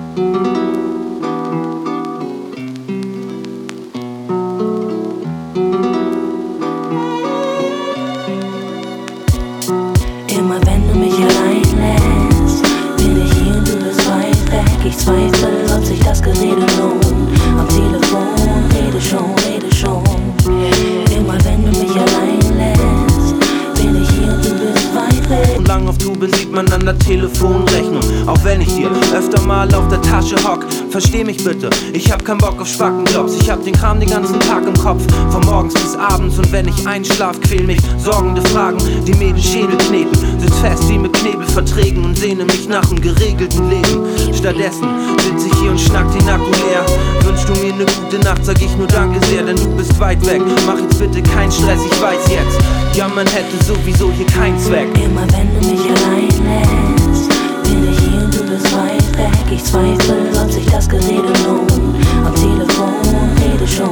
Immer wenn du mich allein lässt, bin ich hier und du bist weit weg. Ich zweifle, ob sich das Gerede lohnt. Am Telefon rede schon. Immer wenn du mich allein lässt, bin ich hier und du bist weit weg. Und lang auf Tube sieht man an der Telefonrechnung. Auch wenn ich dir öfter mal auf der Tasche hock. Versteh mich bitte, ich hab keinen Bock auf Schwackenjobs. Ich hab den Kram den ganzen Tag im Kopf, von morgens bis abends. Und wenn ich einschlaf, quäl mich sorgende Fragen, die mir den Schädel kneten. Sitz fest wie mit Knebelverträgen und sehne mich nach einem geregelten Leben. Stattdessen sitz ich hier und schnack den Akku leer. Wünschst du mir ne gute Nacht, sag ich nur danke sehr, denn du bist weit weg. Mach jetzt bitte keinen Stress, ich weiß jetzt, ja man hätte sowieso hier keinen Zweck. Immer wenn du mich allein lässt, bin ich hier und du bist weit weg. Ich zweifle, ob sich das Gerede lohnt. Am Telefon rede schon.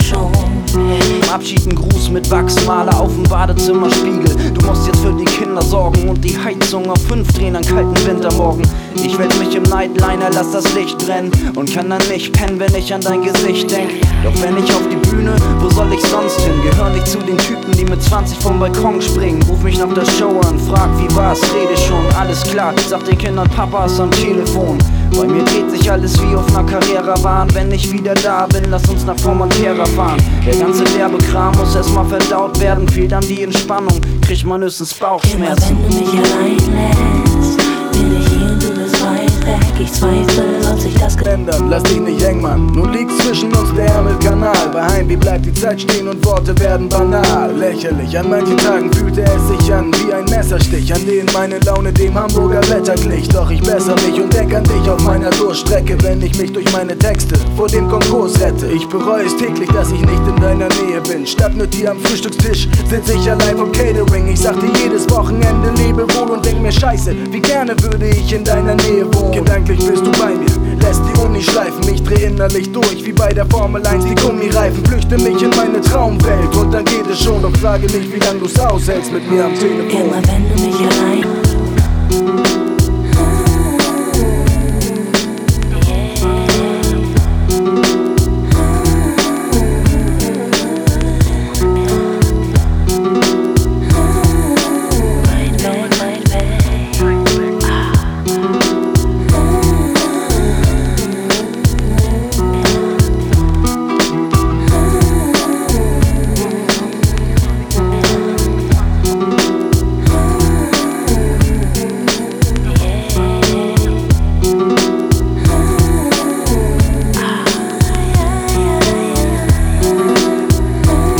Abschied ein Gruß mit Wachsmaler auf dem Badezimmerspiegel. Du musst jetzt für die Kinder sorgen und die Heizung auf 5 drehen an kalten Wintermorgen. Ich wälz mich im Nightliner, lass das Licht brennen und kann dann nicht pennen, wenn ich an dein Gesicht denk. Doch wenn ich auf die Bühne, wo soll ich sonst hin? Gehör nicht zu den Typen, die mit 20 vom Balkon springen. Ruf mich nach der Show an, frag wie war's, rede schon, alles klar. Sag den Kindern, Papa ist am Telefon. Bei mir dreht sich alles wie auf ner Carrera-Bahn. Wenn ich wieder da bin, lass uns nach Formentera fahren. Der ganze Werbekram muss erstmal verdaut werden. Fehlt dann die Entspannung, kriegt man höchstens Bauchschmerzen. Immer wenn du mich allein lässt, bin ich hier und du bist weit weg. Ich zweifle, ob sich das ändern, lass dich nicht eng, Mann. Nun liegt zwischen uns der Ärmelkanal. Bei Heimweh bleibt die Zeit stehen und Worte werden banal. Lächerlich, an manchen Tagen fühlte es sich an wie ein Messerstich, an denen meine Laune dem Hamburger Wetter glich. Doch ich besser mich und denk an dich auf meiner Durststrecke, wenn ich mich durch meine Texte vor dem Konkurs rette. Ich bereue es täglich, dass ich nicht in deiner Nähe bin. Statt mit dir am Frühstückstisch sitz ich allein vom Catering. Ich sag dir jedes Wochenende Lebewohl und denk mir scheiße, wie gerne würde ich in deiner Nähe wohnen. Gedanklich bist du bei mir, lässt die Uni schleifen. Ich dreh innerlich durch, wie bei der Formel 1 die Gummireifen. Flüchte mich in meine Traumwelt und dann geht es schon. Doch frage nicht, wie lang du's aushältst mit mir am Telefon. Immer wenn du mich allein